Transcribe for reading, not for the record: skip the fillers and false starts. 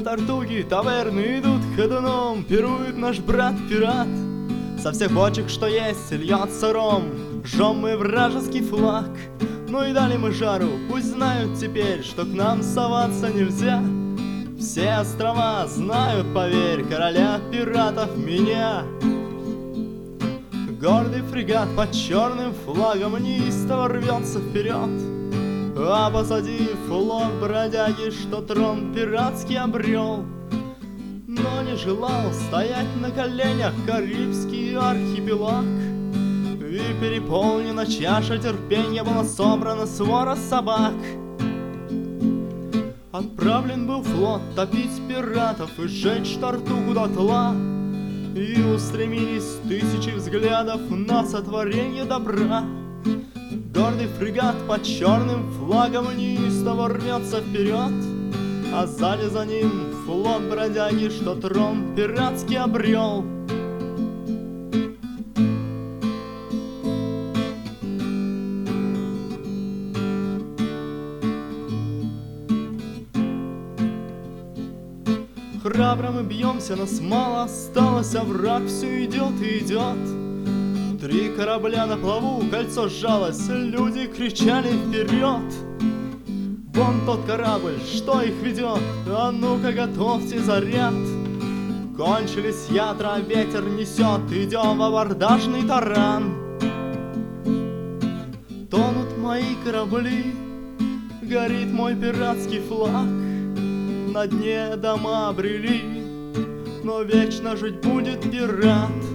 тартуги, таверны идут ходуном, пирует наш брат-пират. Со всех бочек, что есть, льется ром, жжем мы вражеский флаг. Ну и дали мы жару, пусть знают теперь, что к нам соваться нельзя. Все острова знают, поверь, короля пиратов меня. Гордый фрегат под черным флагом неистово рвется вперед, а позади флот бродяги, что трон пиратский обрел. Но не желал стоять на коленях Карибский архипелаг, и переполнена чаша терпенья, была собрана свора собак. Отправлен был флот топить пиратов и сжечь Тартугу дотла, и устремились тысячи взглядов на сотворение добра. Гордый фрегат под черным флагом неистово рвется вперед, а сзади за ним флот бродяги, что трон пиратский обрел. Храбро мы бьемся, нас мало осталось, а враг все идет и идет. 3 корабля на плаву, кольцо сжалось, люди кричали вперед. Вон тот корабль, что их ведет, а ну-ка готовьте заряд. Кончились ядра, ветер несет, идем в абордажный таран. Тонут мои корабли, горит мой пиратский флаг. На дне дома обрели, но вечно жить будет пират.